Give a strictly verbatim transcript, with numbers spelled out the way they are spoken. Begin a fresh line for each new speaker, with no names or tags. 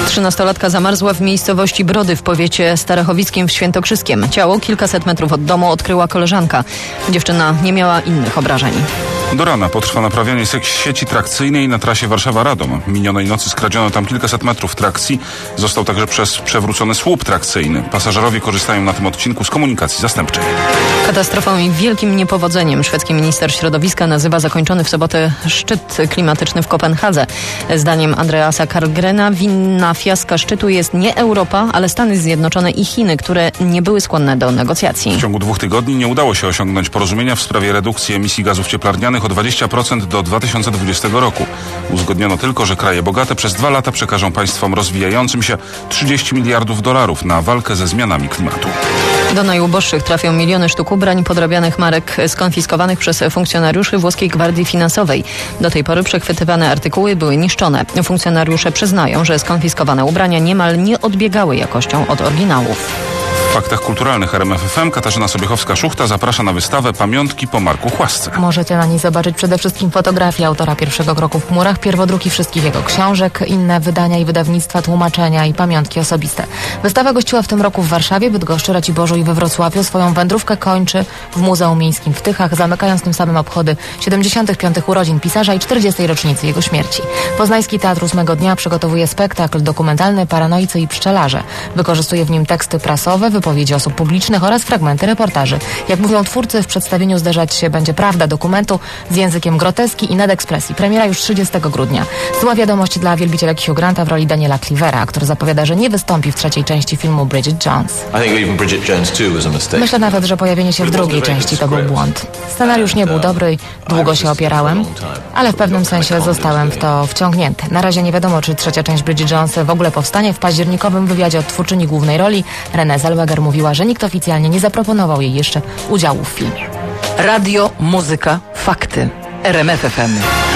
Trzynastolatka zamarzła w miejscowości Brody w powiecie starachowickim w Świętokrzyskiem. Ciało kilkaset metrów od domu odkryła koleżanka. Dziewczyna nie miała innych obrażeń.
Do rana potrwa naprawianie sieci trakcyjnej na trasie Warszawa-Radom. Minionej nocy skradziono tam kilkaset metrów trakcji. Został także przez przewrócony słup trakcyjny. Pasażerowie korzystają na tym odcinku z komunikacji zastępczej.
Katastrofą i wielkim niepowodzeniem szwedzki minister środowiska nazywa zakończony w sobotę szczyt klimatyczny w Kopenhadze. Zdaniem Andreasa Carlgrena winna fiaska szczytu jest nie Europa, ale Stany Zjednoczone i Chiny, które nie były skłonne do negocjacji.
W ciągu dwóch tygodni nie udało się osiągnąć porozumienia w sprawie redukcji emisji gazów cieplarnianych o dwadzieścia procent do dwa tysiące dwudziestego roku. Uzgodniono tylko, że kraje bogate przez dwa lata przekażą państwom rozwijającym się trzydzieści miliardów dolarów na walkę ze zmianami klimatu.
Do najuboższych trafią miliony sztuk ubrań podrabianych marek skonfiskowanych przez funkcjonariuszy włoskiej gwardii finansowej. Do tej pory przechwytywane artykuły były niszczone. Funkcjonariusze przyznają, że skonfiskowane ubrania niemal nie odbiegały jakością od oryginałów.
W faktach kulturalnych R M F F M Katarzyna Sobiechowska-Szuchta zaprasza na wystawę Pamiątki po Marku Chłaszce.
Możecie na niej zobaczyć przede wszystkim fotografie autora Pierwszego kroku w chmurach, pierwodruki wszystkich jego książek, inne wydania i wydawnictwa, tłumaczenia i pamiątki osobiste. Wystawa gościła w tym roku w Warszawie, Bydgoszczy, Raciborzu i we Wrocławiu. Swoją wędrówkę kończy w Muzeum Miejskim w Tychach, zamykając tym samym obchody siedemdziesiątych piątych urodzin pisarza i czterdziestej rocznicy jego śmierci. Poznański Teatr ósmego dnia przygotowuje spektakl dokumentalny Paranoicy i pszczelarze. Wykorzystuje w nim teksty prasowe, wypowiedzi osób publicznych oraz fragmenty reportaży. Jak mówią twórcy, w przedstawieniu zderzać się będzie prawda dokumentu z językiem groteski i nadekspresji. Premiera już trzydziestego grudnia. Zła wiadomość dla wielbiciela Hugh Granta w roli Daniela Cleavera, który zapowiada, że nie wystąpi w trzeciej części filmu Bridget Jones. Myślę nawet, że pojawienie się w drugiej części to był błąd. Scenariusz nie był dobry, długo się opierałem, ale w pewnym sensie zostałem w to wciągnięty. Na razie nie wiadomo, czy trzecia część Bridget Jones w ogóle powstanie. W październikowym wywiadzie od twórczyni głównej roli Renée Zellweger mówiła, że nikt oficjalnie nie zaproponował jej jeszcze udziału w filmie.
Radio, muzyka, fakty. R M F F M.